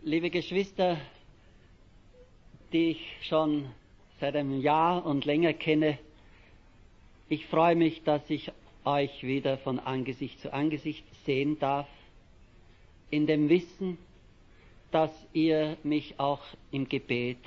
Liebe Geschwister, die ich schon seit einem Jahr und länger kenne, ich freue mich, dass ich euch wieder von Angesicht zu Angesicht sehen darf, in dem Wissen, dass ihr mich auch im Gebet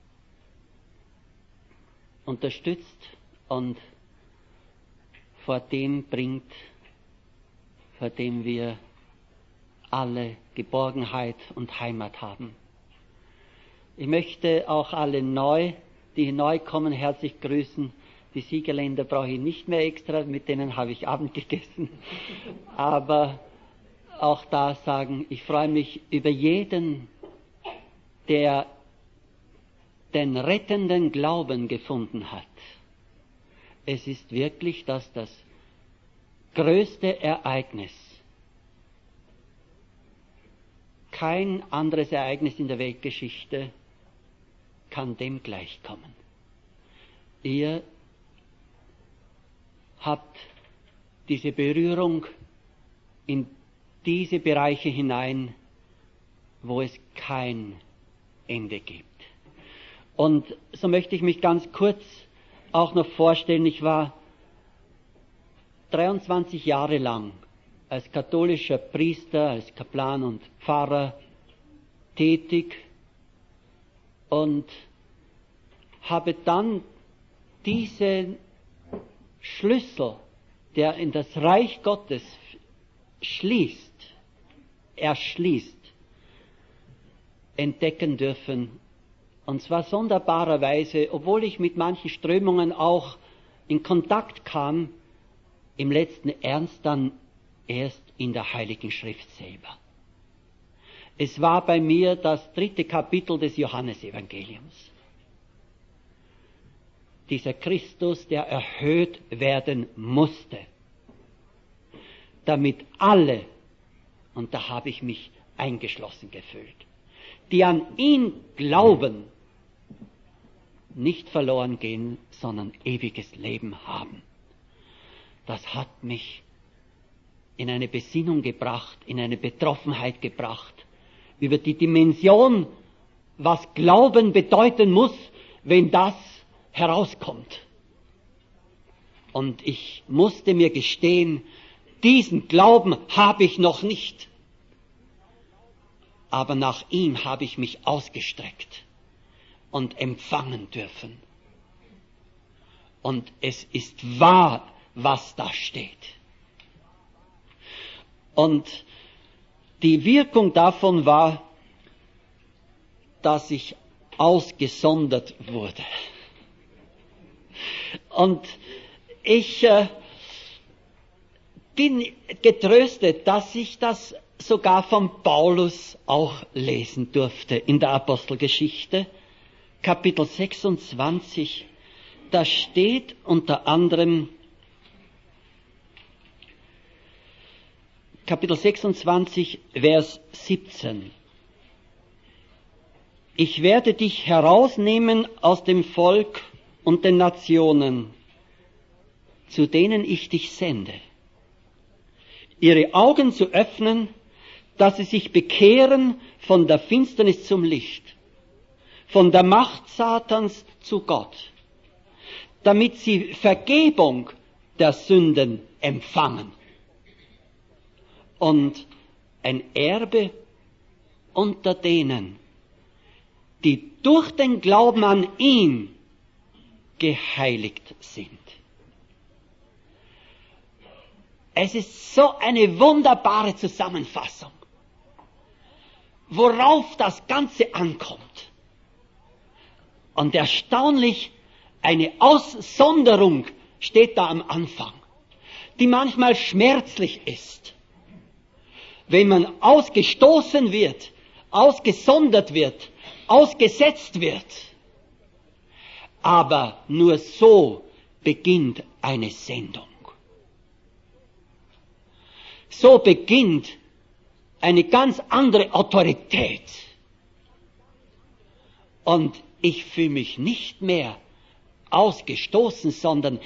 unterstützt und vor dem bringt, vor dem wir alle Geborgenheit und Heimat haben. Ich möchte auch alle die neu kommen, herzlich grüßen. Die Siegerländer brauche ich nicht mehr extra, mit denen habe ich Abend gegessen. Aber auch da sagen, ich freue mich über jeden, der den rettenden Glauben gefunden hat. Es ist wirklich das größte Ereignis. Kein anderes Ereignis in der Weltgeschichte kann dem gleichkommen. Ihr habt diese Berührung in diese Bereiche hinein, wo es kein Ende gibt. Und so möchte ich mich ganz kurz auch noch vorstellen. Ich war 23 Jahre lang als katholischer Priester, als Kaplan und Pfarrer tätig und habe dann diesen Schlüssel, der in das Reich Gottes erschließt, entdecken dürfen. Und zwar sonderbarerweise, obwohl ich mit manchen Strömungen auch in Kontakt kam, im letzten Ernst dann erst in der Heiligen Schrift selber. Es war bei mir das 3. Kapitel des Johannesevangeliums. Dieser Christus, der erhöht werden musste, damit alle, und da habe ich mich eingeschlossen gefühlt, die an ihn glauben, nicht verloren gehen, sondern ewiges Leben haben. Das hat mich in eine Besinnung gebracht, in eine Betroffenheit gebracht, über die Dimension, was Glauben bedeuten muss, wenn das herauskommt. Und ich musste mir gestehen, diesen Glauben habe ich noch nicht. Aber nach ihm habe ich mich ausgestreckt und empfangen dürfen. Und es ist wahr, was da steht. Und die Wirkung davon war, dass ich ausgesondert wurde. Und ich bin getröstet, dass ich das sogar von Paulus auch lesen durfte in der Apostelgeschichte, Kapitel 26. Da steht unter anderem Kapitel 26, Vers 17. Ich werde dich herausnehmen aus dem Volk und den Nationen, zu denen ich dich sende, ihre Augen zu öffnen, dass sie sich bekehren von der Finsternis zum Licht, von der Macht Satans zu Gott, damit sie Vergebung der Sünden empfangen und ein Erbe unter denen, die durch den Glauben an ihn geheiligt sind. Es ist so eine wunderbare Zusammenfassung, worauf das Ganze ankommt. Und erstaunlich, eine Aussonderung steht da am Anfang, die manchmal schmerzlich ist. Wenn man ausgestoßen wird, ausgesondert wird, ausgesetzt wird. Aber nur so beginnt eine Sendung. So beginnt eine ganz andere Autorität. Und ich fühle mich nicht mehr ausgestoßen, sondern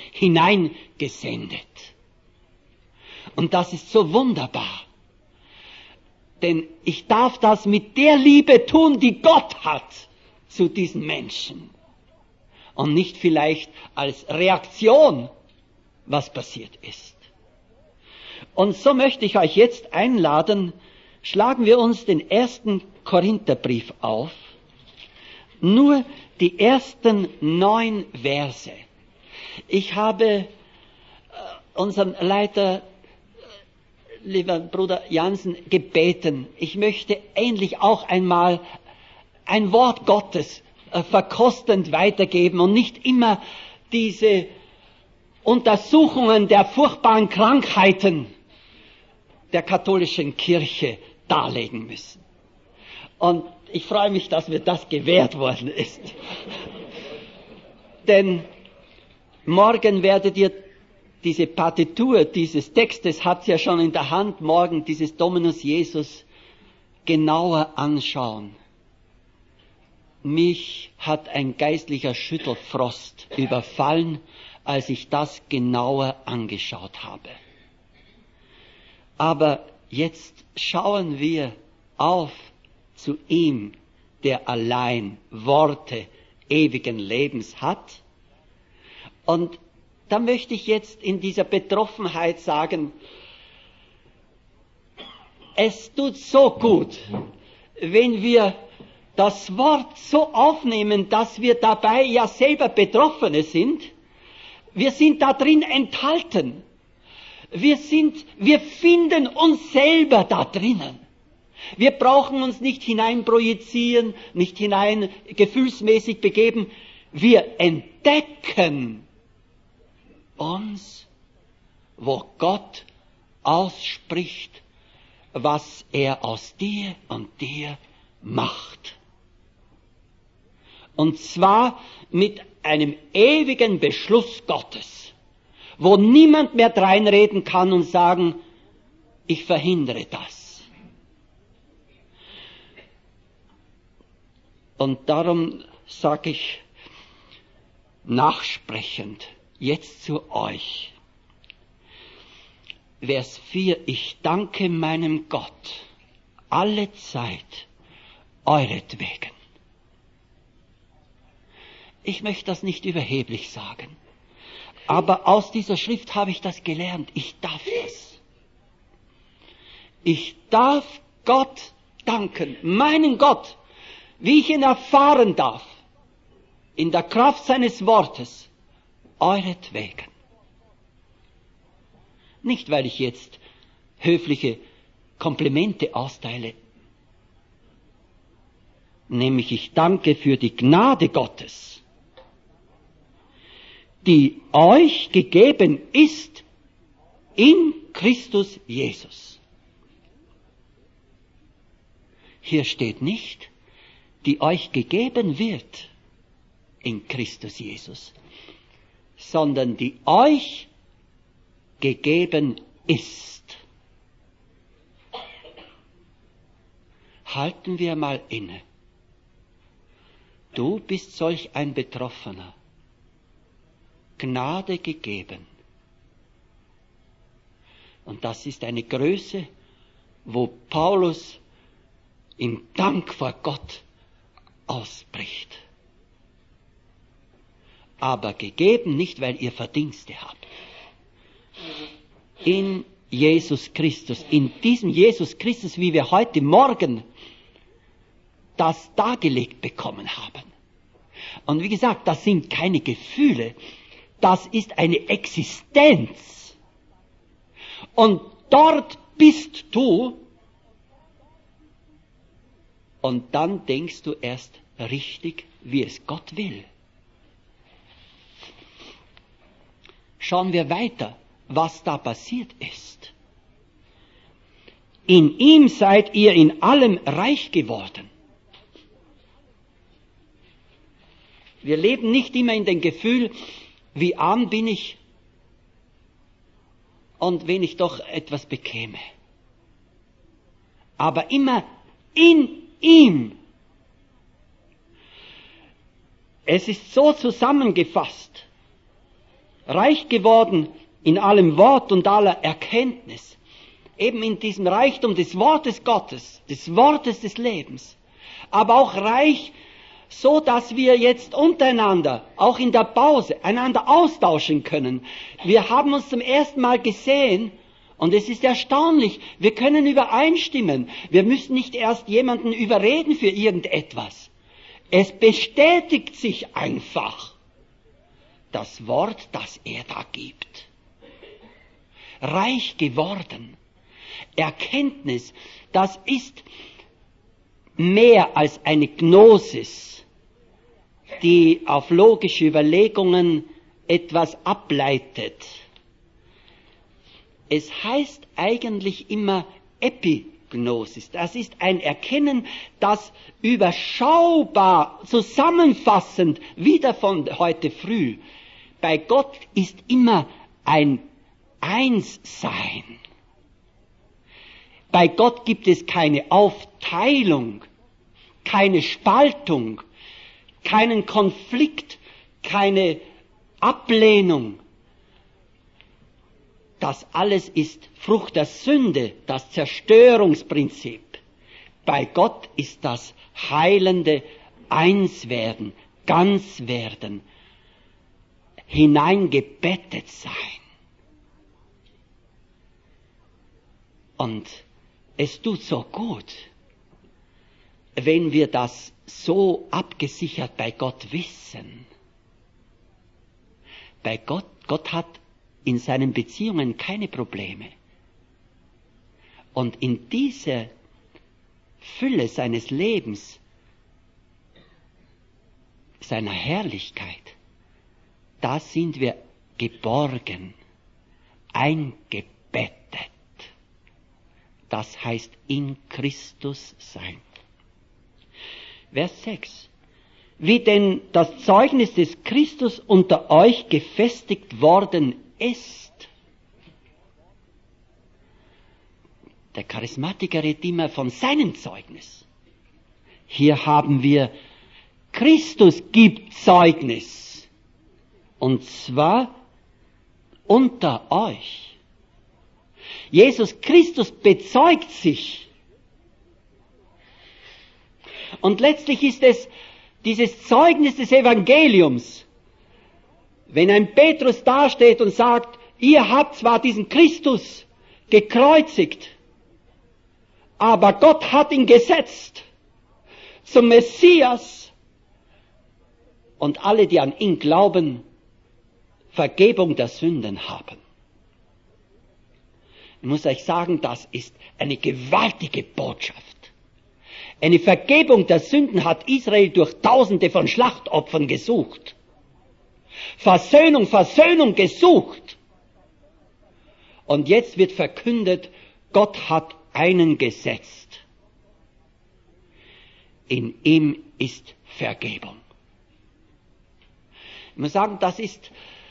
hineingesendet. Und das ist so wunderbar. Denn ich darf das mit der Liebe tun, die Gott hat zu diesen Menschen. Und nicht vielleicht als Reaktion, was passiert ist. Und so möchte ich euch jetzt einladen, schlagen wir uns den 1. Korintherbrief auf. Nur die ersten 9 Verse. Ich habe unseren Leiter, lieber Bruder Jansen, gebeten, ich möchte endlich auch einmal ein Wort Gottes verkostend weitergeben und nicht immer diese Untersuchungen der furchtbaren Krankheiten der katholischen Kirche darlegen müssen. Und ich freue mich, dass mir das gewährt worden ist. Denn morgen werdet ihr diese Partitur dieses Textes, habt ihr ja schon in der Hand, morgen dieses Dominus Jesus genauer anschauen. Mich hat ein geistlicher Schüttelfrost überfallen, als ich das genauer angeschaut habe. Aber jetzt schauen wir auf zu ihm, der allein Worte ewigen Lebens hat. Und da möchte ich jetzt in dieser Betroffenheit sagen, es tut so gut, wenn wir das Wort so aufnehmen, dass wir dabei ja selber Betroffene sind. Wir sind da drin enthalten. Wir finden uns selber da drinnen. Wir brauchen uns nicht hineinprojizieren, nicht hinein gefühlsmäßig begeben. Wir entdecken uns, wo Gott ausspricht, was er aus dir und dir macht. Und zwar mit einem ewigen Beschluss Gottes, wo niemand mehr dreinreden kann und sagen, ich verhindere das. Und darum sage ich nachsprechend jetzt zu euch. Vers 4, ich danke meinem Gott alle Zeit euretwegen. Ich möchte das nicht überheblich sagen, aber aus dieser Schrift habe ich das gelernt. Ich darf das. Ich darf Gott danken, meinen Gott, wie ich ihn erfahren darf, in der Kraft seines Wortes, euretwegen. Nicht, weil ich jetzt höfliche Komplimente austeile, nämlich ich danke für die Gnade Gottes, die euch gegeben ist in Christus Jesus. Hier steht nicht, die euch gegeben wird in Christus Jesus, sondern die euch gegeben ist. Halten wir mal inne. Du bist solch ein Betroffener. Gnade gegeben. Und das ist eine Größe, wo Paulus im Dank vor Gott ausbricht. Aber gegeben nicht, weil ihr Verdienste habt. In Jesus Christus, in diesem Jesus Christus, wie wir heute Morgen das dargelegt bekommen haben. Und wie gesagt, das sind keine Gefühle, das ist eine Existenz. Und dort bist du, und dann denkst du erst richtig, wie es Gott will. Schauen wir weiter, was da passiert ist. In ihm seid ihr in allem reich geworden. Wir leben nicht immer in dem Gefühl, wie arm bin ich und wenn ich doch etwas bekäme. Aber immer in ihm. Es ist so zusammengefasst, reich geworden in allem Wort und aller Erkenntnis, eben in diesem Reichtum des Wortes Gottes, des Wortes des Lebens, aber auch reich, so dass wir jetzt untereinander, auch in der Pause, einander austauschen können. Wir haben uns zum ersten Mal gesehen und es ist erstaunlich, wir können übereinstimmen. Wir müssen nicht erst jemanden überreden für irgendetwas. Es bestätigt sich einfach das Wort, das er da gibt. Reich geworden. Erkenntnis, das ist mehr als eine Gnosis, die auf logische Überlegungen etwas ableitet. Es heißt eigentlich immer Epignosis. Das ist ein Erkennen, das überschaubar, zusammenfassend, wieder von heute früh. Bei Gott ist immer ein Einssein. Bei Gott gibt es keine Aufteilung, keine Spaltung, keinen Konflikt, keine Ablehnung. Das alles ist Frucht der Sünde, das Zerstörungsprinzip. Bei Gott ist das heilende Einswerden, Ganzwerden, hineingebettet sein. Und es tut so gut, wenn wir das so abgesichert bei Gott wissen. Bei Gott hat in seinen Beziehungen keine Probleme. Und in dieser Fülle seines Lebens, seiner Herrlichkeit, da sind wir geborgen, eingebettet. Das heißt in Christus sein. Vers 6. Wie denn das Zeugnis des Christus unter euch gefestigt worden ist. Der Charismatiker redet immer von seinem Zeugnis. Hier haben wir, Christus gibt Zeugnis. Und zwar unter euch. Jesus Christus bezeugt sich. Und letztlich ist es dieses Zeugnis des Evangeliums. Wenn ein Petrus dasteht und sagt, ihr habt zwar diesen Christus gekreuzigt, aber Gott hat ihn gesetzt zum Messias und alle, die an ihn glauben, Vergebung der Sünden haben. Ich muss euch sagen, das ist eine gewaltige Botschaft. Eine Vergebung der Sünden hat Israel durch Tausende von Schlachtopfern gesucht. Versöhnung gesucht. Und jetzt wird verkündet, Gott hat einen gesetzt. In ihm ist Vergebung. Ich muss sagen, das ist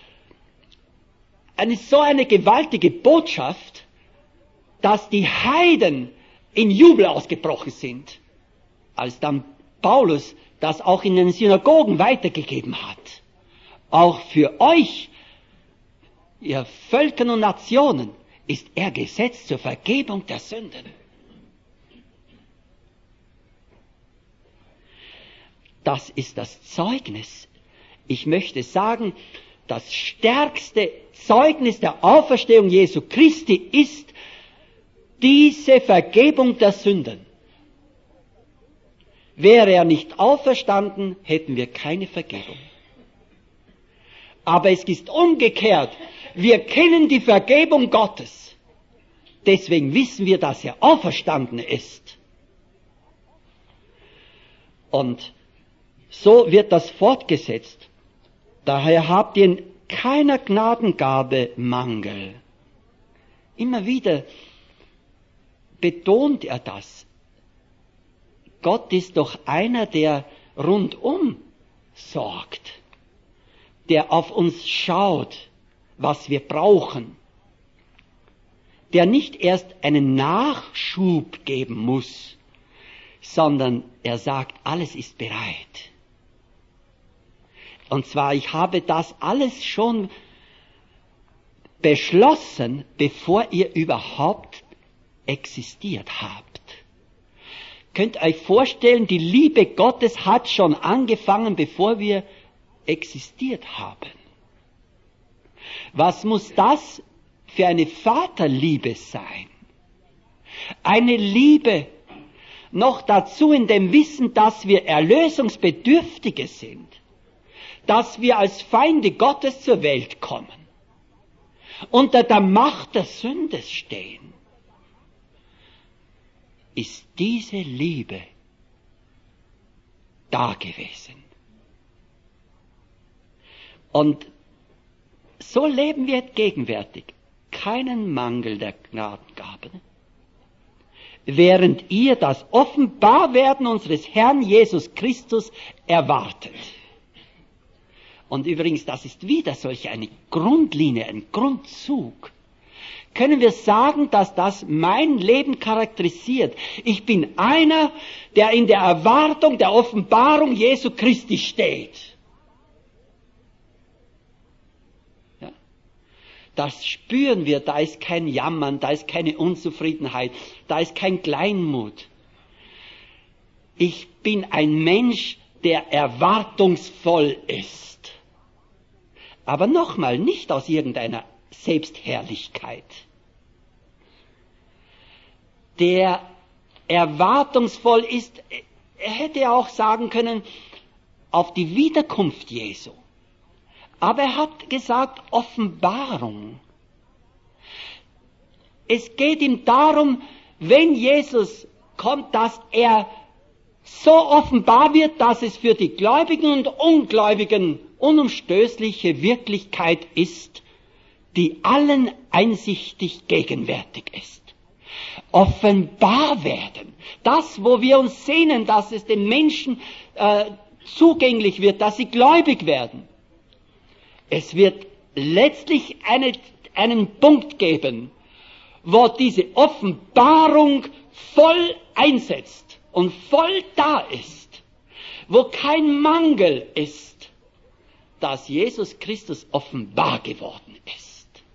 so eine gewaltige Botschaft, dass die Heiden in Jubel ausgebrochen sind, als dann Paulus das auch in den Synagogen weitergegeben hat. Auch für euch, ihr Völkern und Nationen, ist er gesetzt zur Vergebung der Sünden. Das ist das Zeugnis. Ich möchte sagen, das stärkste Zeugnis der Auferstehung Jesu Christi ist diese Vergebung der Sünden. Wäre er nicht auferstanden, hätten wir keine Vergebung. Aber es ist umgekehrt. Wir kennen die Vergebung Gottes. Deswegen wissen wir, dass er auferstanden ist. Und so wird das fortgesetzt. Daher habt ihr in keiner Gnadengabe Mangel. Immer wieder betont er das. Gott ist doch einer, der rundum sorgt, der auf uns schaut, was wir brauchen, der nicht erst einen Nachschub geben muss, sondern er sagt, alles ist bereit. Und zwar, ich habe das alles schon beschlossen, bevor ihr überhaupt existiert habt. Könnt ihr euch vorstellen, die Liebe Gottes hat schon angefangen, bevor wir existiert haben. Was muss das für eine Vaterliebe sein? Eine Liebe, noch dazu in dem Wissen, dass wir Erlösungsbedürftige sind, dass wir als Feinde Gottes zur Welt kommen, unter der Macht der Sünde stehen. Ist diese Liebe da gewesen? Und so leben wir gegenwärtig, keinen Mangel der Gnadengabe, während ihr das Offenbarwerden unseres Herrn Jesus Christus erwartet. Und übrigens, das ist wieder solch eine Grundlinie, ein Grundzug. Können wir sagen, dass das mein Leben charakterisiert? Ich bin einer, der in der Erwartung der Offenbarung Jesu Christi steht. Ja? Das spüren wir, da ist kein Jammern, da ist keine Unzufriedenheit, da ist kein Kleinmut. Ich bin ein Mensch, der erwartungsvoll ist. Aber nochmal, nicht aus irgendeiner Selbstherrlichkeit. Der erwartungsvoll ist, er hätte auch sagen können, auf die Wiederkunft Jesu. Aber er hat gesagt, Offenbarung. Es geht ihm darum, wenn Jesus kommt, dass er so offenbar wird, dass es für die Gläubigen und Ungläubigen unumstößliche Wirklichkeit ist, die allen einsichtig gegenwärtig ist. Offenbar werden. Das, wo wir uns sehnen, dass es den Menschen zugänglich wird, dass sie gläubig werden. Es wird letztlich einen Punkt geben, wo diese Offenbarung voll einsetzt und voll da ist, wo kein Mangel ist, dass Jesus Christus offenbar geworden ist.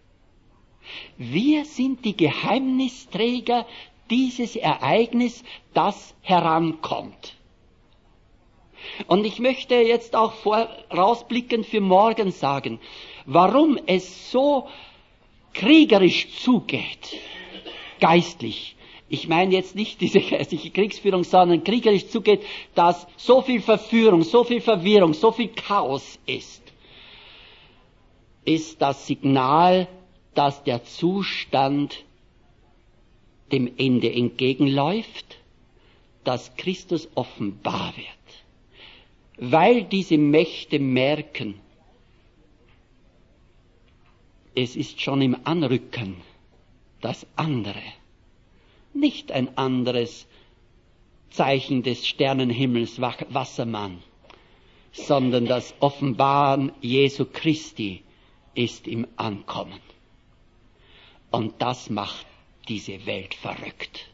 Wir sind die Geheimnisträger dieses Ereignis, das herankommt. Und ich möchte jetzt auch vorausblickend für morgen sagen, warum es so kriegerisch zugeht, geistlich. Ich meine jetzt nicht diese geistliche Kriegsführung, sondern kriegerisch zugeht, dass so viel Verführung, so viel Verwirrung, so viel Chaos ist das Signal, dass der Zustand dem Ende entgegenläuft, dass Christus offenbar wird. Weil diese Mächte merken, es ist schon im Anrücken das andere. Nicht ein anderes Zeichen des Sternenhimmels Wassermann, sondern das Offenbaren Jesu Christi ist im Ankommen. Und das macht diese Welt verrückt.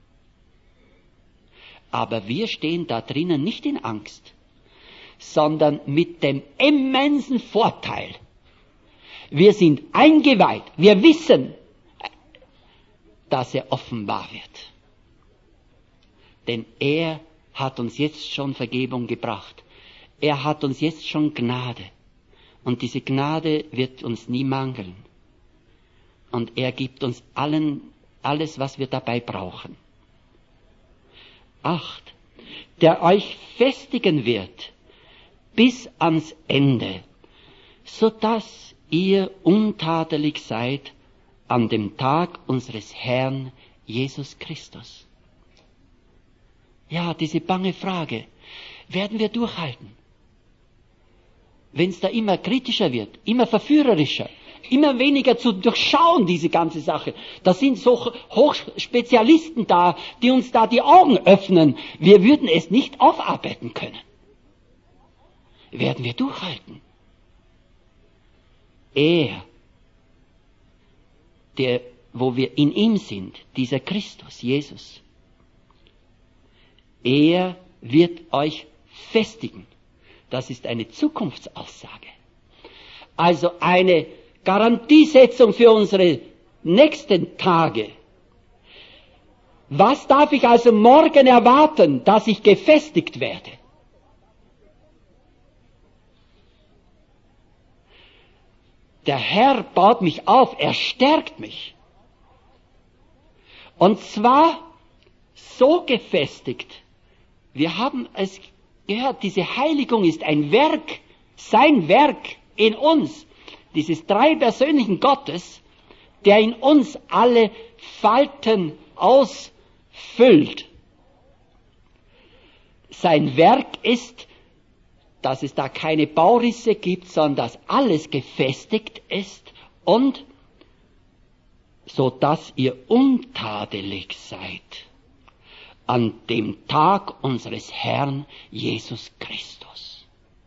Aber wir stehen da drinnen nicht in Angst, sondern mit dem immensen Vorteil. Wir sind eingeweiht, wir wissen, dass er offenbar wird. Denn er hat uns jetzt schon Vergebung gebracht. Er hat uns jetzt schon Gnade. Und diese Gnade wird uns nie mangeln. Und er gibt uns alles, was wir dabei brauchen. 8. Der euch festigen wird bis ans Ende, so dass ihr untadelig seid an dem Tag unseres Herrn Jesus Christus. Ja, diese bange Frage, werden wir durchhalten? Wenn es da immer kritischer wird, immer verführerischer, immer weniger zu durchschauen, diese ganze Sache. Da sind so Hochspezialisten da, die uns da die Augen öffnen. Wir würden es nicht aufarbeiten können. Werden wir durchhalten? Er, wo wir in ihm sind, dieser Christus, Jesus, er wird euch festigen. Das ist eine Zukunftsaussage. Also eine Garantiesetzung für unsere nächsten Tage. Was darf ich also morgen erwarten, dass ich gefestigt werde? Der Herr baut mich auf, er stärkt mich. Und zwar so gefestigt. Wir haben es gehört, diese Heiligung ist ein Werk, sein Werk in uns, dieses dreipersönlichen Gottes, der in uns alle Falten ausfüllt. Sein Werk ist, dass es da keine Baurisse gibt, sondern dass alles gefestigt ist und so dass ihr untadelig seid an dem Tag unseres Herrn Jesus Christus.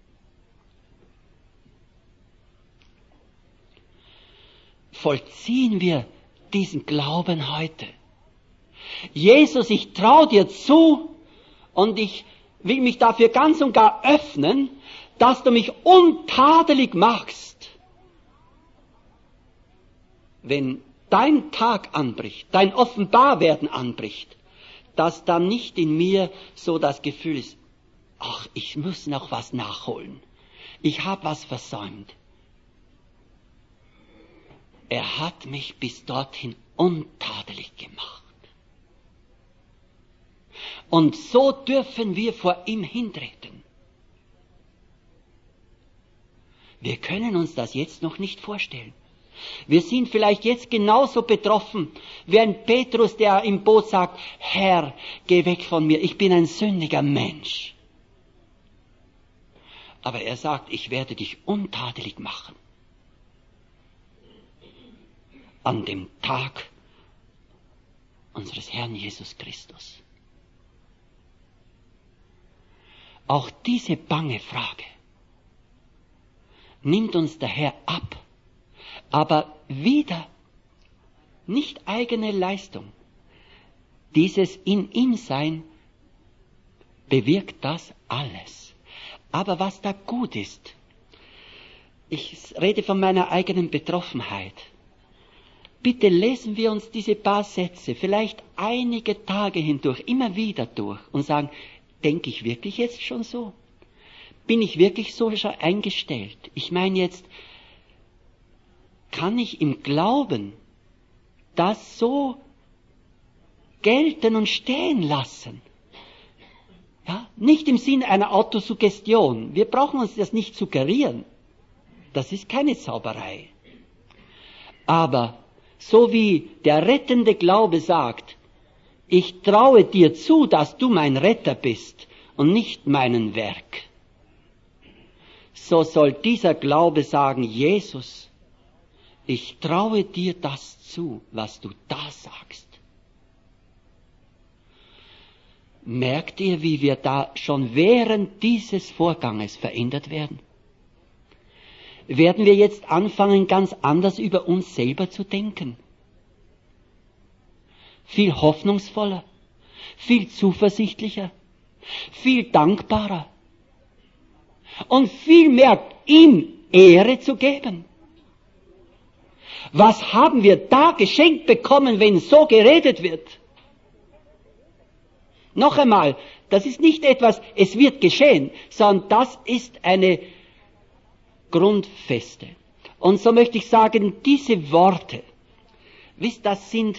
Vollziehen wir diesen Glauben heute. Jesus, ich traue dir zu und ich will mich dafür ganz und gar öffnen, dass du mich untadelig machst. Wenn dein Tag anbricht, dein Offenbarwerden anbricht, dass dann nicht in mir so das Gefühl ist, ach, ich muss noch was nachholen. Ich habe was versäumt. Er hat mich bis dorthin untadelig gemacht. Und so dürfen wir vor ihm hintreten. Wir können uns das jetzt noch nicht vorstellen. Wir sind vielleicht jetzt genauso betroffen wie ein Petrus, der im Boot sagt, Herr, geh weg von mir, ich bin ein sündiger Mensch. Aber er sagt, ich werde dich untadelig machen. An dem Tag unseres Herrn Jesus Christus. Auch diese bange Frage nimmt uns der Herr ab, aber wieder nicht eigene Leistung. Dieses in ihm Sein bewirkt das alles. Aber was da gut ist, ich rede von meiner eigenen Betroffenheit. Bitte lesen wir uns diese paar Sätze, vielleicht einige Tage hindurch, immer wieder durch und sagen, denke ich wirklich jetzt schon so? Bin ich wirklich so schon eingestellt? Ich meine jetzt, kann ich im Glauben das so gelten und stehen lassen? Ja, nicht im Sinne einer Autosuggestion. Wir brauchen uns das nicht suggerieren. Das ist keine Zauberei. Aber so wie der rettende Glaube sagt, ich traue dir zu, dass du mein Retter bist und nicht meinen Werk, so soll dieser Glaube sagen, Jesus, ich traue dir das zu, was du da sagst. Merkt ihr, wie wir da schon während dieses Vorganges verändert werden? Werden wir jetzt anfangen, ganz anders über uns selber zu denken? Viel hoffnungsvoller, viel zuversichtlicher, viel dankbarer und viel mehr ihm Ehre zu geben. Was haben wir da geschenkt bekommen, wenn so geredet wird? Noch einmal, das ist nicht etwas, es wird geschehen, sondern das ist eine Grundfeste. Und so möchte ich sagen, diese Worte, wisst, das sind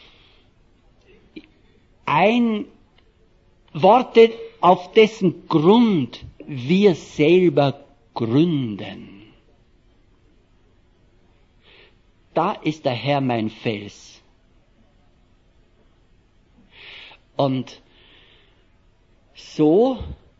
Worte, auf dessen Grund wir selber gründen. Da ist der Herr mein Fels. Und so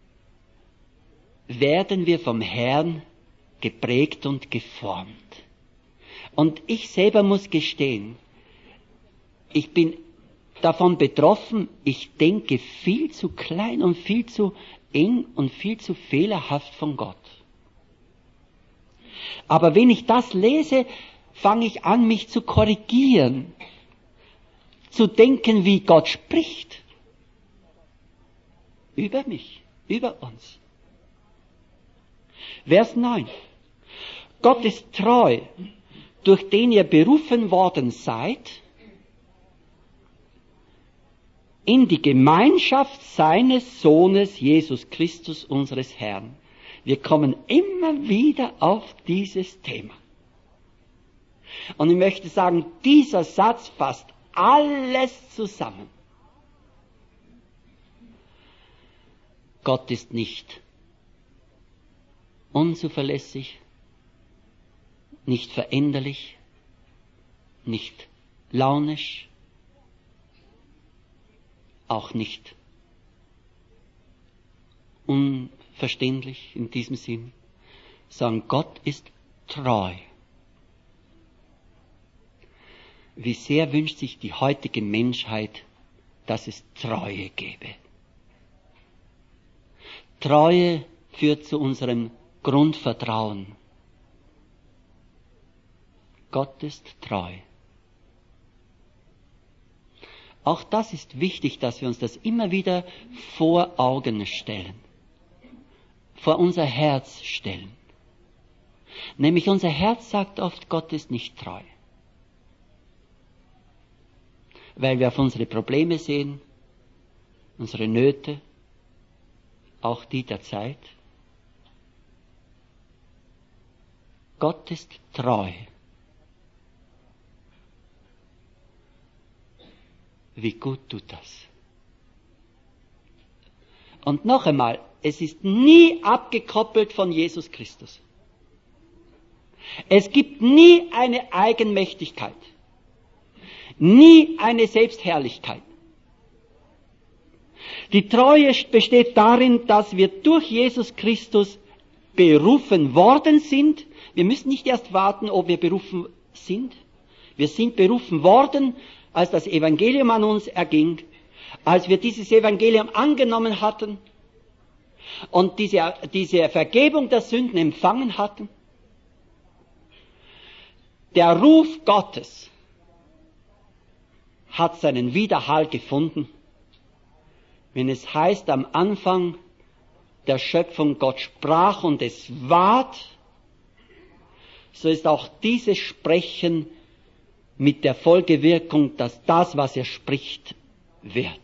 werden wir vom Herrn geprägt und geformt. Und ich selber muss gestehen, ich bin davon betroffen, ich denke viel zu klein und viel zu eng und viel zu fehlerhaft von Gott. Aber wenn ich das lese, fange ich an, mich zu korrigieren, zu denken, wie Gott spricht. Über mich, über uns. Vers 9. Gott ist treu, durch den ihr berufen worden seid, in die Gemeinschaft seines Sohnes Jesus Christus, unseres Herrn. Wir kommen immer wieder auf dieses Thema. Und ich möchte sagen, dieser Satz fasst alles zusammen. Gott ist nicht unzuverlässig, nicht veränderlich, nicht launisch, auch nicht unverständlich in diesem Sinn, sondern Gott ist treu. Wie sehr wünscht sich die heutige Menschheit, dass es Treue gäbe. Treue führt zu unserem Grundvertrauen. Gott ist treu. Auch das ist wichtig, dass wir uns das immer wieder vor Augen stellen, vor unser Herz stellen. Nämlich unser Herz sagt oft, Gott ist nicht treu. Weil wir auf unsere Probleme sehen, unsere Nöte, auch die der Zeit. Gott ist treu. Wie gut tut das. Und noch einmal, es ist nie abgekoppelt von Jesus Christus. Es gibt nie eine Eigenmächtigkeit, nie eine Selbstherrlichkeit. Die Treue besteht darin, dass wir durch Jesus Christus berufen worden sind. Wir müssen nicht erst warten, ob wir berufen sind. Wir sind berufen worden, als das Evangelium an uns erging, als wir dieses Evangelium angenommen hatten und diese Vergebung der Sünden empfangen hatten. Der Ruf Gottes hat seinen Widerhall gefunden, wenn es heißt, am Anfang der Schöpfung Gott sprach und es ward, so ist auch dieses Sprechen mit der Folgewirkung, dass das, was er spricht, wird.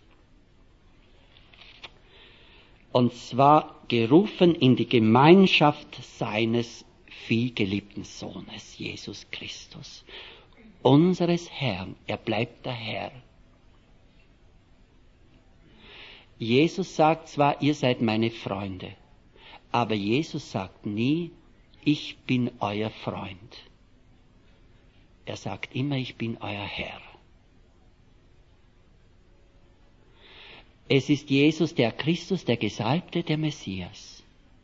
Und zwar gerufen in die Gemeinschaft seines vielgeliebten Sohnes, Jesus Christus, unseres Herrn. Er bleibt der Herr. Jesus sagt zwar, ihr seid meine Freunde, aber Jesus sagt nie, ich bin euer Freund. Er sagt immer, ich bin euer Herr. Es ist Jesus, der Christus, der Gesalbte, der Messias.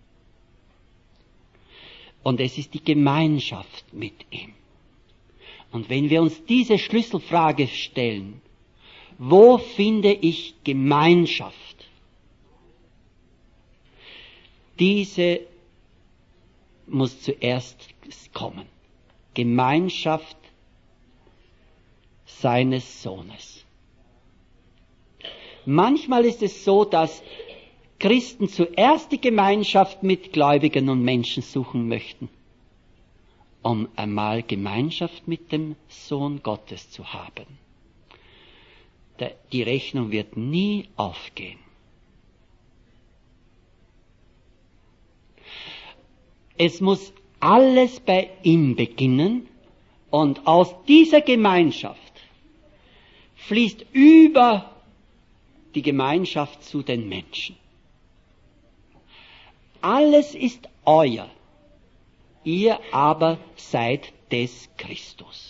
Und es ist die Gemeinschaft mit ihm. Und wenn wir uns diese Schlüsselfrage stellen, wo finde ich Gemeinschaft? Diese muss zuerst kommen. Gemeinschaft seines Sohnes. Manchmal ist es so, dass Christen zuerst die Gemeinschaft mit Gläubigen und Menschen suchen möchten, um einmal Gemeinschaft mit dem Sohn Gottes zu haben. Die Rechnung wird nie aufgehen. Es muss alles bei ihm beginnen und aus dieser Gemeinschaft fließt über die Gemeinschaft zu den Menschen. Alles ist euer, ihr aber seid des Christus.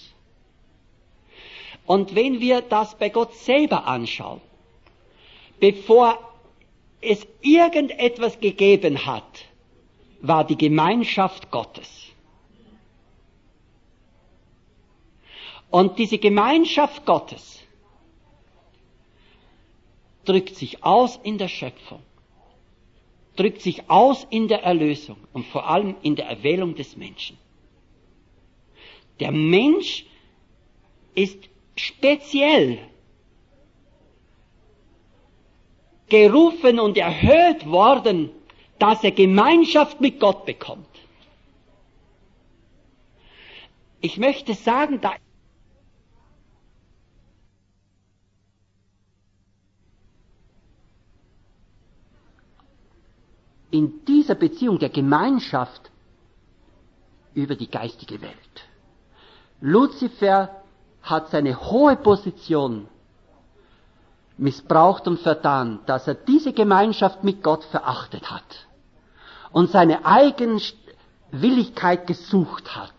Und wenn wir das bei Gott selber anschauen, bevor es irgendetwas gegeben hat, war die Gemeinschaft Gottes. Und diese Gemeinschaft Gottes drückt sich aus in der Schöpfung, drückt sich aus in der Erlösung und vor allem in der Erwählung des Menschen. Der Mensch ist speziell gerufen und erhöht worden, dass er Gemeinschaft mit Gott bekommt. Ich möchte sagen, da in dieser Beziehung der Gemeinschaft über die geistige Welt. Luzifer hat seine hohe Position missbraucht und vertan, dass er diese Gemeinschaft mit Gott verachtet hat und seine Eigenwilligkeit gesucht hat.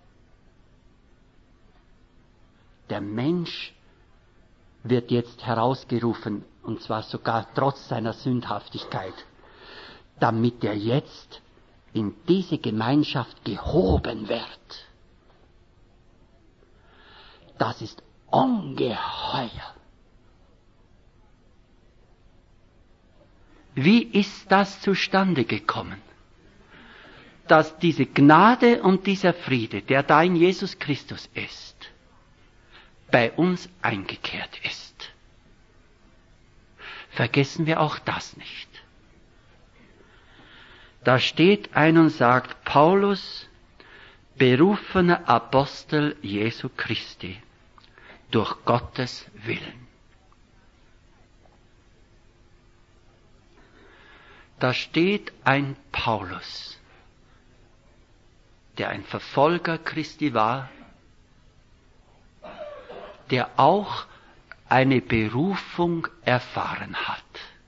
Der Mensch wird jetzt herausgerufen, und zwar sogar trotz seiner Sündhaftigkeit, damit er jetzt in diese Gemeinschaft gehoben wird. Das ist ungeheuer. Wie ist das zustande gekommen? Dass diese Gnade und dieser Friede, der da in Jesus Christus ist, bei uns eingekehrt ist. Vergessen wir auch das nicht. Da steht ein und sagt, Paulus, berufener Apostel Jesu Christi, durch Gottes Willen. Da steht ein Paulus, der ein Verfolger Christi war, der auch eine Berufung erfahren hat.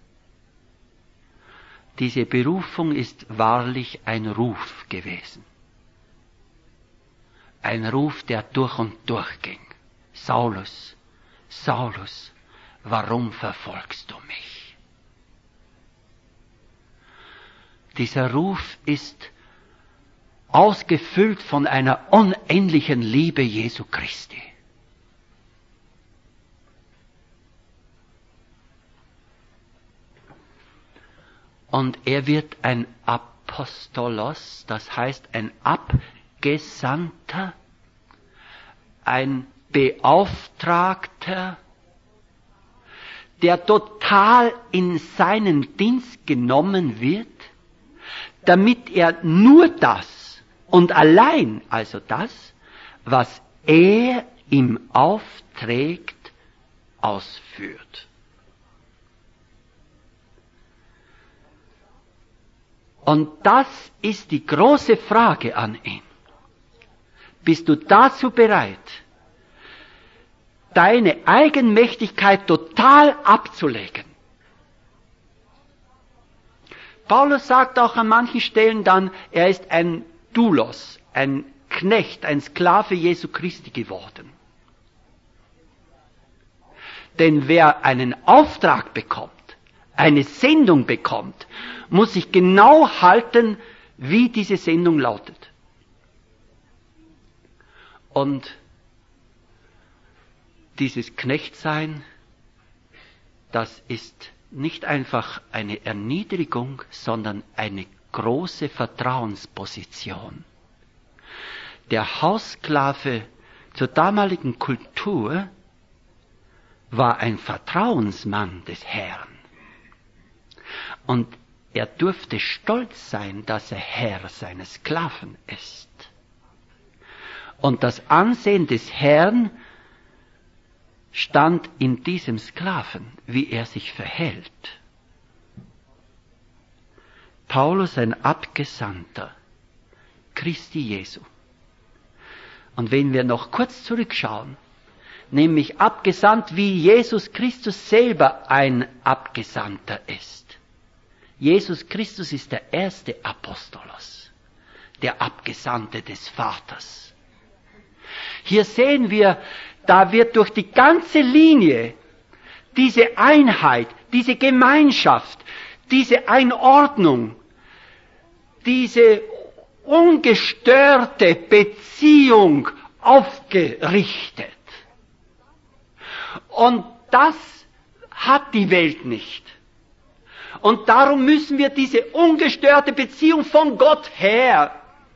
Diese Berufung ist wahrlich ein Ruf gewesen. Ein Ruf, der durch und durch ging. Saulus, Saulus, warum verfolgst du mich? Dieser Ruf ist ausgefüllt von einer unendlichen Liebe Jesu Christi. Und er wird ein Apostolos, das heißt ein Abgesandter, ein Beauftragter, der total in seinen Dienst genommen wird, damit er nur das und allein, also das, was er ihm aufträgt, ausführt. Und das ist die große Frage an ihn. Bist du dazu bereit, deine Eigenmächtigkeit total abzulegen? Paulus sagt auch an manchen Stellen dann, er ist ein Doulos, ein Knecht, ein Sklave Jesu Christi geworden. Denn wer einen Auftrag bekommt, eine Sendung bekommt, muss sich genau halten, wie diese Sendung lautet. Und dieses Knechtsein, das ist nicht einfach eine Erniedrigung, sondern eine große Vertrauensposition. Der Haussklave zur damaligen Kultur war ein Vertrauensmann des Herrn. Und er durfte stolz sein, dass er Herr seines Sklaven ist. Und das Ansehen des Herrn stand in diesem Sklaven, wie er sich verhält. Paulus, ein Abgesandter Christi Jesu. Und wenn wir noch kurz zurückschauen, nämlich abgesandt, wie Jesus Christus selber ein Abgesandter ist. Jesus Christus ist der erste Apostolos, der Abgesandte des Vaters. Hier sehen wir, da wird durch die ganze Linie diese Einheit, diese Gemeinschaft, diese Einordnung, diese ungestörte Beziehung aufgerichtet. Und das hat die Welt nicht. Und darum müssen wir diese ungestörte Beziehung von Gott her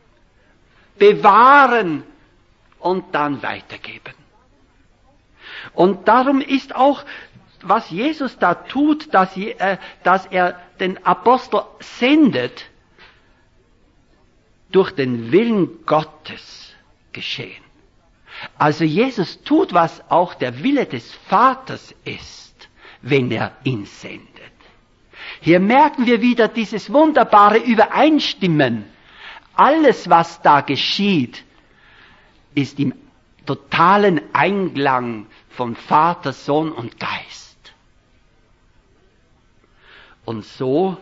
bewahren und dann weitergeben. Und darum ist auch, was Jesus da tut, dass er den Apostel sendet, durch den Willen Gottes geschehen. Also Jesus tut, was auch der Wille des Vaters ist, wenn er ihn sendet. Hier merken wir wieder dieses wunderbare Übereinstimmen. Alles, was da geschieht, ist im totalen Einklang von Vater, Sohn und Geist. Und so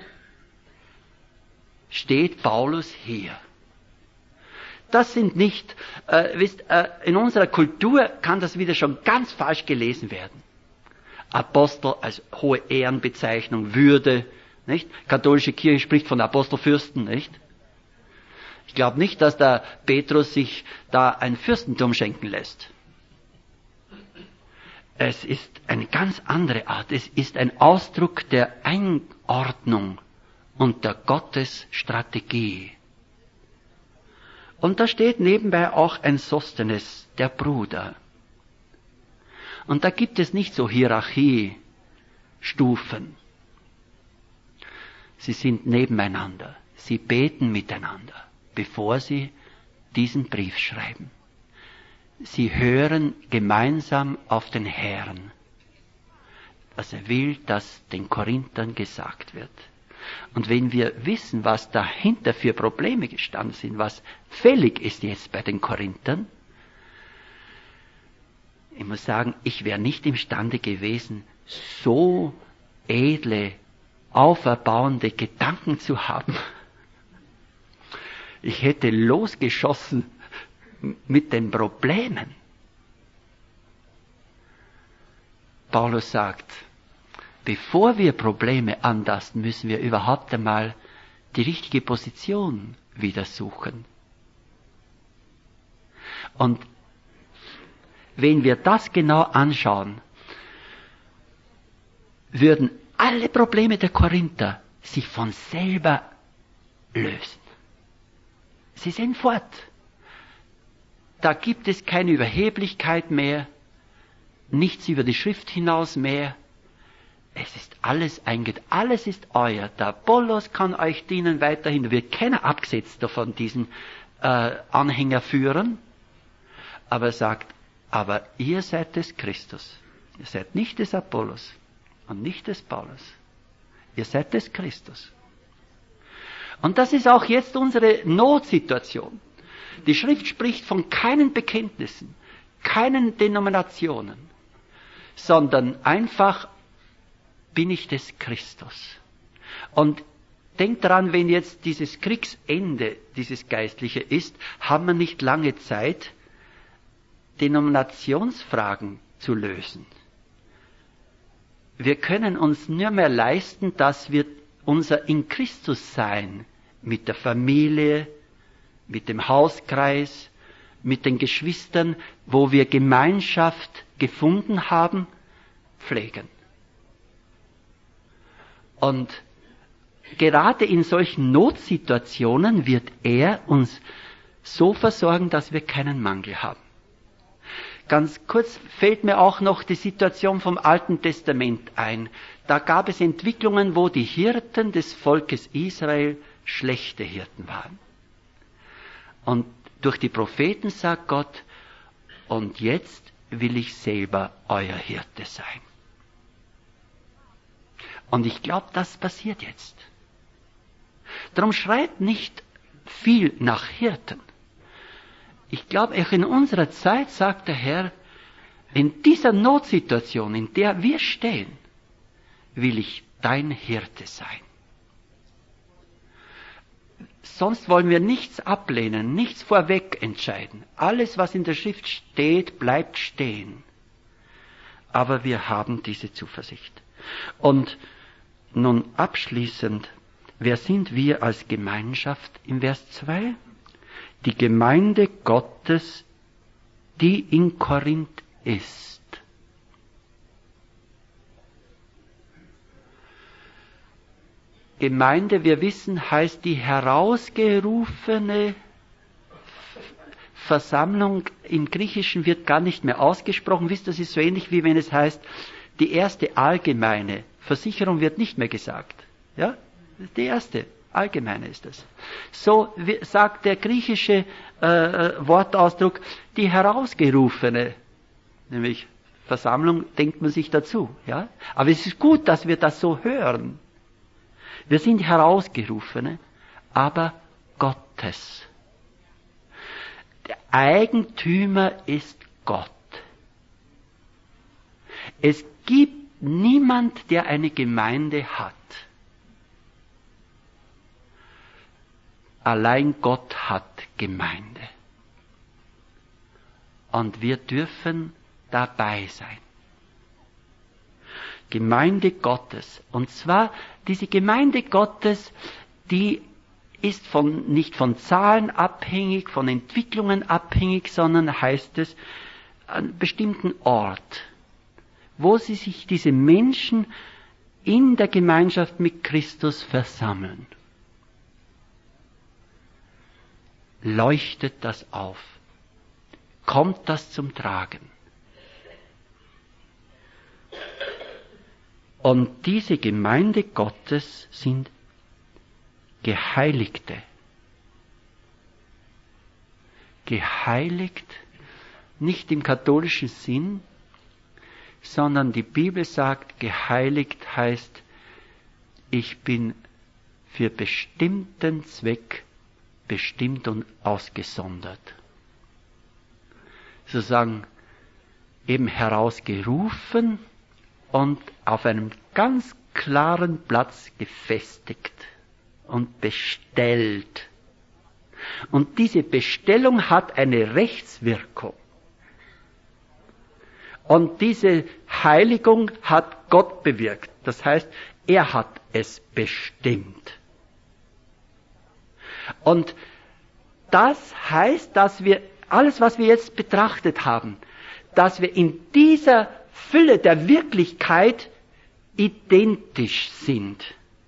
steht Paulus hier. Das sind nicht, in unserer Kultur kann das wieder schon ganz falsch gelesen werden. Apostel als hohe Ehrenbezeichnung, Würde, nicht? Katholische Kirche spricht von Apostelfürsten, nicht? Ich glaube nicht, dass der Petrus sich da ein Fürstentum schenken lässt. Es ist eine ganz andere Art. Es ist ein Ausdruck der Einordnung und der Gottesstrategie. Und da steht nebenbei auch ein Sosthenes, der Bruder. Und da gibt es nicht so Hierarchiestufen. Sie sind nebeneinander. Sie beten miteinander, bevor sie diesen Brief schreiben. Sie hören gemeinsam auf den Herrn, was er will, dass den Korinthern gesagt wird. Und wenn wir wissen, was dahinter für Probleme gestanden sind, was fällig ist jetzt bei den Korinthern, ich muss sagen, ich wäre nicht imstande gewesen, so edle, auferbauende Gedanken zu haben. Ich hätte losgeschossen mit den Problemen. Paulus sagt, bevor wir Probleme antasten, müssen wir überhaupt einmal die richtige Position wieder suchen. Und wenn wir das genau anschauen, würden alle Probleme der Korinther sich von selber lösen. Sie sind fort. Da gibt es keine Überheblichkeit mehr, nichts über die Schrift hinaus mehr. Es ist alles eingetragen, alles ist euer. Der Apollos kann euch dienen weiterhin. Da wird keiner abgesetzt davon, diesen Anhänger führen. Aber er sagt, aber ihr seid des Christus. Ihr seid nicht des Apollos und nicht des Paulus. Ihr seid des Christus. Und das ist auch jetzt unsere Notsituation. Die Schrift spricht von keinen Bekenntnissen, keinen Denominationen, sondern einfach bin ich des Christus. Und denkt daran, wenn jetzt dieses Kriegsende, dieses Geistliche ist, haben wir nicht lange Zeit, Denominationsfragen zu lösen. Wir können uns nur mehr leisten, dass wir unser in Christus sein mit der Familie, mit dem Hauskreis, mit den Geschwistern, wo wir Gemeinschaft gefunden haben, pflegen. Und gerade in solchen Notsituationen wird er uns so versorgen, dass wir keinen Mangel haben. Ganz kurz fällt mir auch noch die Situation vom Alten Testament ein. Da gab es Entwicklungen, wo die Hirten des Volkes Israel schlechte Hirten waren. Und durch die Propheten sagt Gott, und jetzt will ich selber euer Hirte sein. Und ich glaube, das passiert jetzt. Darum schreit nicht viel nach Hirten. Ich glaube, auch in unserer Zeit sagt der Herr, in dieser Notsituation, in der wir stehen, will ich dein Hirte sein. Sonst wollen wir nichts ablehnen, nichts vorweg entscheiden. Alles, was in der Schrift steht, bleibt stehen. Aber wir haben diese Zuversicht. Und nun abschließend, wer sind wir als Gemeinschaft im Vers 2? Die Gemeinde Gottes, die in Korinth ist. Gemeinde, wir wissen, heißt die herausgerufene Versammlung. Im Griechischen wird gar nicht mehr ausgesprochen. Wisst ihr, das ist so ähnlich, wie wenn es heißt, die erste allgemeine Versicherung wird nicht mehr gesagt. Ja? Die erste allgemeine ist das. So sagt der griechische Wortausdruck, die herausgerufene, nämlich Versammlung, denkt man sich dazu. Ja? Aber es ist gut, dass wir das so hören. Wir sind Herausgerufene, aber Gottes. Der Eigentümer ist Gott. Es gibt niemand, der eine Gemeinde hat. Allein Gott hat Gemeinde. Und wir dürfen dabei sein. Gemeinde Gottes. Und zwar diese Gemeinde Gottes, die ist nicht von Zahlen abhängig, von Entwicklungen abhängig, sondern heißt es, an einem bestimmten Ort, wo sich diese Menschen in der Gemeinschaft mit Christus versammeln. Leuchtet das auf? Kommt das zum Tragen? Und diese Gemeinde Gottes sind Geheiligte. Geheiligt, nicht im katholischen Sinn, sondern die Bibel sagt, geheiligt heißt, ich bin für bestimmten Zweck bestimmt und ausgesondert. Sozusagen eben herausgerufen und auf einem ganz klaren Platz gefestigt und bestellt. Und diese Bestellung hat eine Rechtswirkung. Und diese Heiligung hat Gott bewirkt. Das heißt, er hat es bestimmt. Und das heißt, dass wir alles, was wir jetzt betrachtet haben, dass wir in dieser Fülle der Wirklichkeit identisch sind.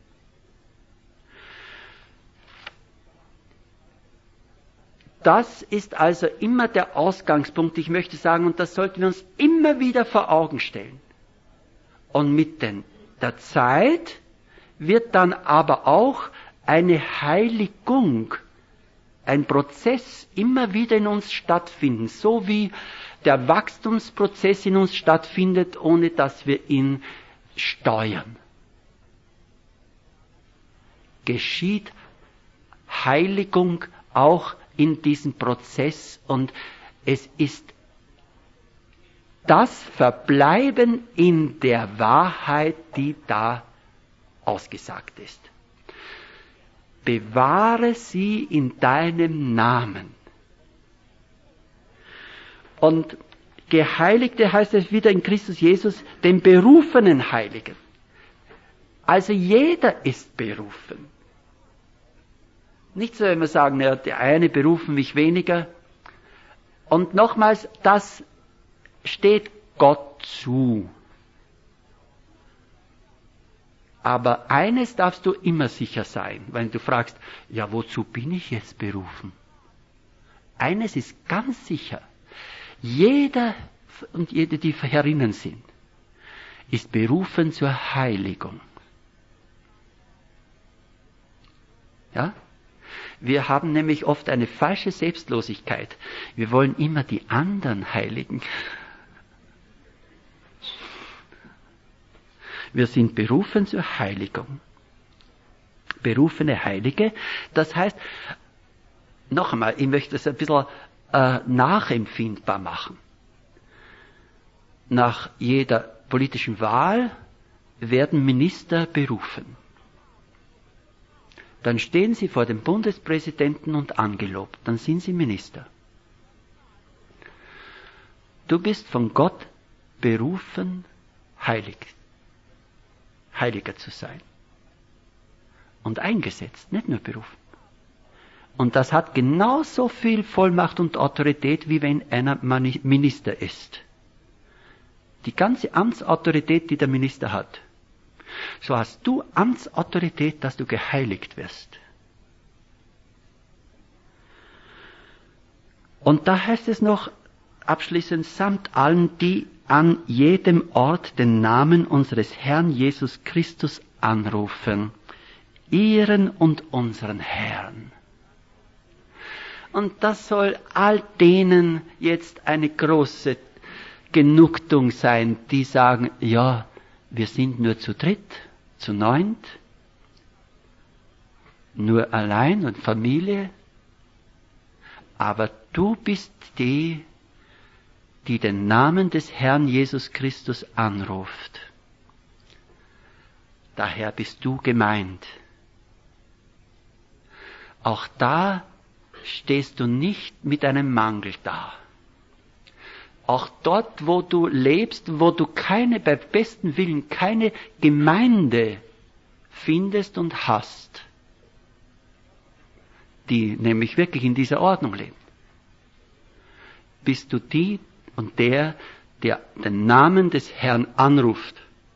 Das ist also immer der Ausgangspunkt, ich möchte sagen, und das sollten wir uns immer wieder vor Augen stellen. Und mit der Zeit wird dann aber auch eine Heiligung, ein Prozess immer wieder in uns stattfinden, so wie der Wachstumsprozess in uns stattfindet, ohne dass wir ihn steuern. Geschieht Heiligung auch in diesem Prozess und es ist das Verbleiben in der Wahrheit, die da ausgesagt ist. Bewahre sie in deinem Namen. Und Geheiligte heißt es wieder in Christus Jesus, den berufenen Heiligen. Also jeder ist berufen. Nicht so, wenn wir sagen, ja, der eine berufen mich weniger. Und nochmals, das steht Gott zu. Aber eines darfst du immer sicher sein, wenn du fragst, ja, wozu bin ich jetzt berufen? Eines ist ganz sicher. Jeder und jede, die herinnen sind, ist berufen zur Heiligung. Ja? Wir haben nämlich oft eine falsche Selbstlosigkeit. Wir wollen immer die anderen heiligen. Wir sind berufen zur Heiligung. Berufene Heilige, das heißt, noch einmal, ich möchte das ein bisschen nachempfindbar machen. Nach jeder politischen Wahl werden Minister berufen. Dann stehen sie vor dem Bundespräsidenten und angelobt. Dann sind sie Minister. Du bist von Gott berufen, Heiliger zu sein. Und eingesetzt, nicht nur berufen. Und das hat genauso viel Vollmacht und Autorität, wie wenn einer Minister ist. Die ganze Amtsautorität, die der Minister hat. So hast du Amtsautorität, dass du geheiligt wirst. Und da heißt es noch abschließend, samt allen, die an jedem Ort den Namen unseres Herrn Jesus Christus anrufen, ihren und unseren Herrn. Und das soll all denen jetzt eine große Genugtuung sein, die sagen, ja, wir sind nur zu dritt, zu neunt. nur allein und Familie, aber du bist die den Namen des Herrn Jesus Christus anruft. Daher bist du gemeint. Auch da stehst du nicht mit einem Mangel da. Auch dort, wo du lebst, wo du bei bestem Willen keine Gemeinde findest und hast, die nämlich wirklich in dieser Ordnung leben, bist du die und der den Namen des Herrn anruft.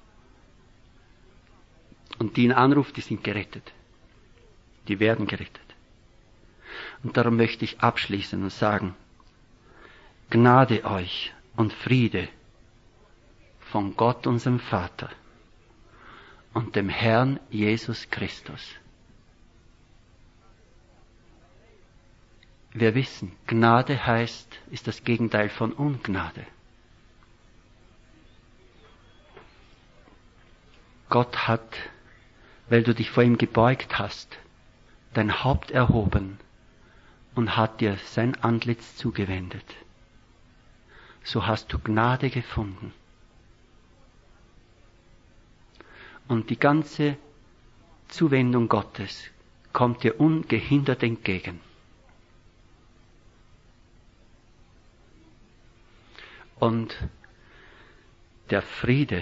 Und die ihn anruft, die sind gerettet. Die werden gerettet. Und darum möchte ich abschließen und sagen, Gnade euch und Friede von Gott, unserem Vater, und dem Herrn Jesus Christus. Wir wissen, Gnade ist das Gegenteil von Ungnade. Gott hat, weil du dich vor ihm gebeugt hast, dein Haupt erhoben und hat dir sein Antlitz zugewendet. So hast du Gnade gefunden. Und die ganze Zuwendung Gottes kommt dir ungehindert entgegen. Und der Friede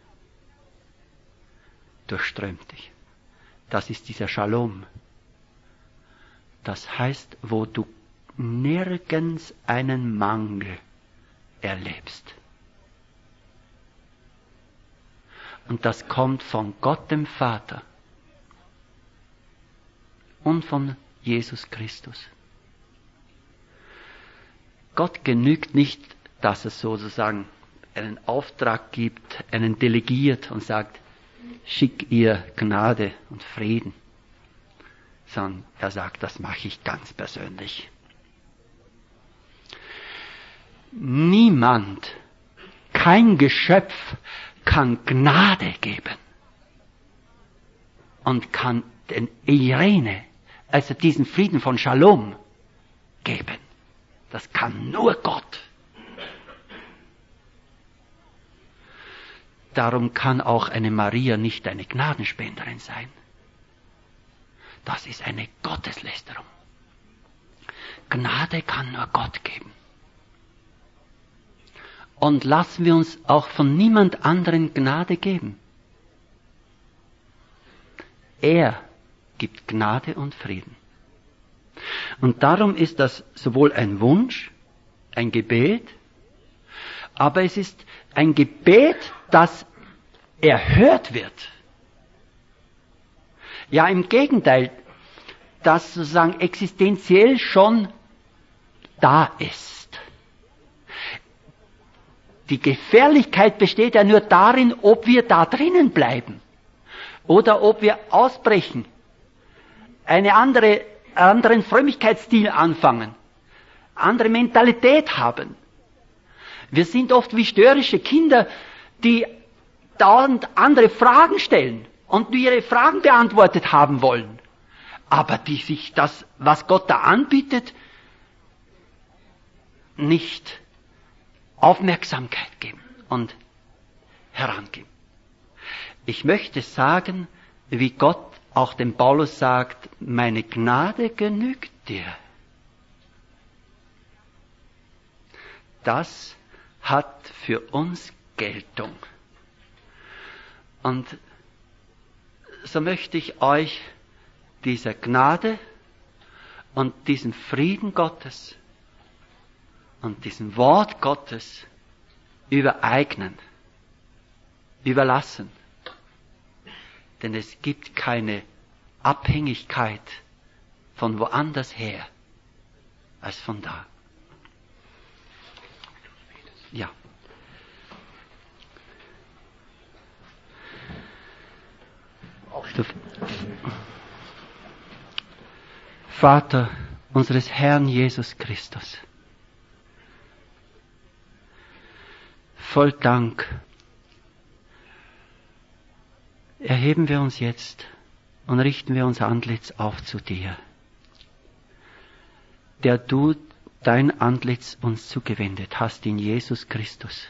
durchströmt dich. Das ist dieser Shalom. Das heißt, wo du nirgends einen Mangel erlebst. Und das kommt von Gott dem Vater und von Jesus Christus. Gott genügt nicht, dass es sozusagen einen Auftrag gibt, einen delegiert und sagt, schick ihr Gnade und Frieden. Sondern er sagt, das mache ich ganz persönlich. Niemand, kein Geschöpf kann Gnade geben und kann den Irene, also diesen Frieden von Shalom, geben. Das kann nur Gott. Darum kann auch eine Maria nicht eine Gnadenspenderin sein. Das ist eine Gotteslästerung. Gnade kann nur Gott geben. Und lassen wir uns auch von niemand anderen Gnade geben. Er gibt Gnade und Frieden. Und darum ist das sowohl ein Wunsch, ein Gebet, aber es ist ein Gebet, das erhört wird. Ja, im Gegenteil, das sozusagen existenziell schon da ist. Die Gefährlichkeit besteht ja nur darin, ob wir da drinnen bleiben oder ob wir ausbrechen, einen anderen Frömmigkeitsstil anfangen, andere Mentalität haben. Wir sind oft wie störrische Kinder, die dauernd andere Fragen stellen und nur ihre Fragen beantwortet haben wollen, aber die sich das, was Gott da anbietet, nicht Aufmerksamkeit geben und herangeben. Ich möchte sagen, wie Gott auch dem Paulus sagt, meine Gnade genügt dir. Das hat für uns Geltung. Und so möchte ich euch dieser Gnade und diesen Frieden Gottes und diesem Wort Gottes übereignen, überlassen. Denn es gibt keine Abhängigkeit von woanders her als von da. Ja. Vater unseres Herrn Jesus Christus, voll Dank erheben wir uns jetzt und richten wir unser Antlitz auf zu dir, der du dein Antlitz uns zugewendet hast in Jesus Christus,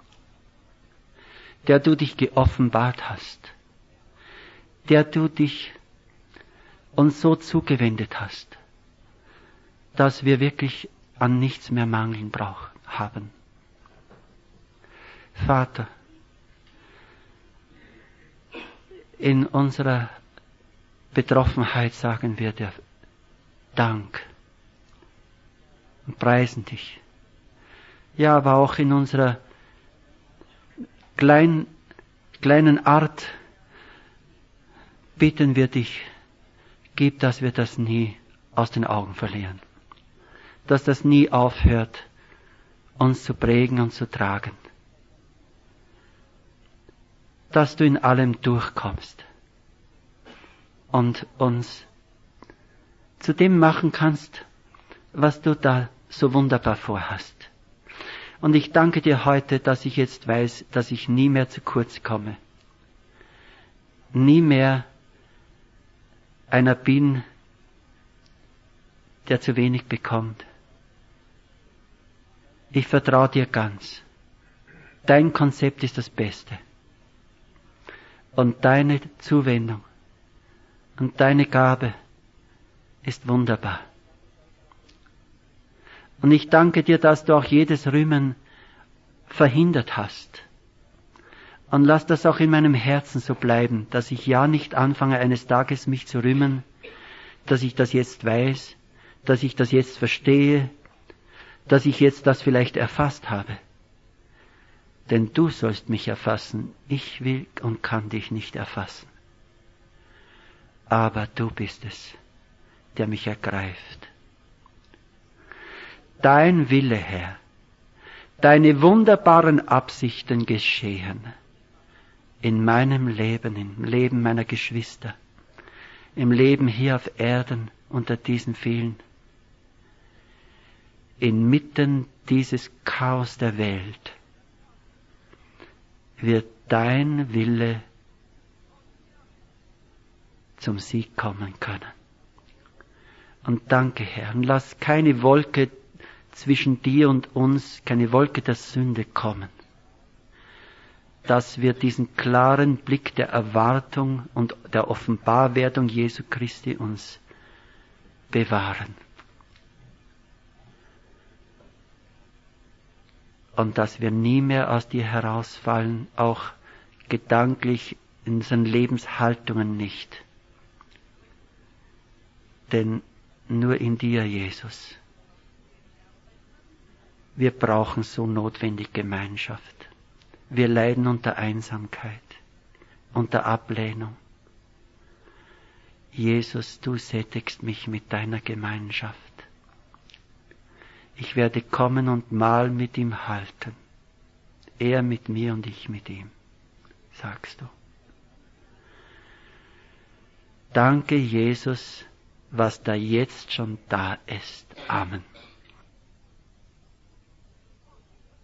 der du dich geoffenbart hast, der du dich uns so zugewendet hast, dass wir wirklich an nichts mehr Mangeln haben. Vater, in unserer Betroffenheit sagen wir dir Dank und preisen dich. Ja, aber auch in unserer kleinen Art bitten wir dich, gib, dass wir das nie aus den Augen verlieren. Dass das nie aufhört, uns zu prägen und zu tragen. Dass du in allem durchkommst und uns zu dem machen kannst, was du da so wunderbar vorhast. Und ich danke dir heute, dass ich jetzt weiß, dass ich nie mehr zu kurz komme. Nie mehr einer bin, der zu wenig bekommt. Ich vertraue dir ganz. Dein Konzept ist das Beste. Und deine Zuwendung und deine Gabe ist wunderbar. Und ich danke dir, dass du auch jedes Rühmen verhindert hast. Und lass das auch in meinem Herzen so bleiben, dass ich ja nicht anfange, eines Tages mich zu rühmen, dass ich das jetzt weiß, dass ich das jetzt verstehe, dass ich jetzt das vielleicht erfasst habe. Denn du sollst mich erfassen, ich will und kann dich nicht erfassen. Aber du bist es, der mich ergreift. Dein Wille, Herr, deine wunderbaren Absichten geschehen in meinem Leben, im Leben meiner Geschwister, im Leben hier auf Erden unter diesen vielen. Inmitten dieses Chaos der Welt wird dein Wille zum Sieg kommen können. Und danke, Herr, und lass keine Wolke zwischen dir und uns, keine Wolke der Sünde kommen, dass wir diesen klaren Blick der Erwartung und der Offenbarwerdung Jesu Christi uns bewahren. Und dass wir nie mehr aus dir herausfallen, auch gedanklich in unseren Lebenshaltungen nicht. Denn nur in dir, Jesus. Wir brauchen so notwendig Gemeinschaft. Wir leiden unter Einsamkeit, unter Ablehnung. Jesus, du sättigst mich mit deiner Gemeinschaft. Ich werde kommen und Mahl mit ihm halten. Er mit mir und ich mit ihm, sagst du. Danke, Jesus, was da jetzt schon da ist. Amen.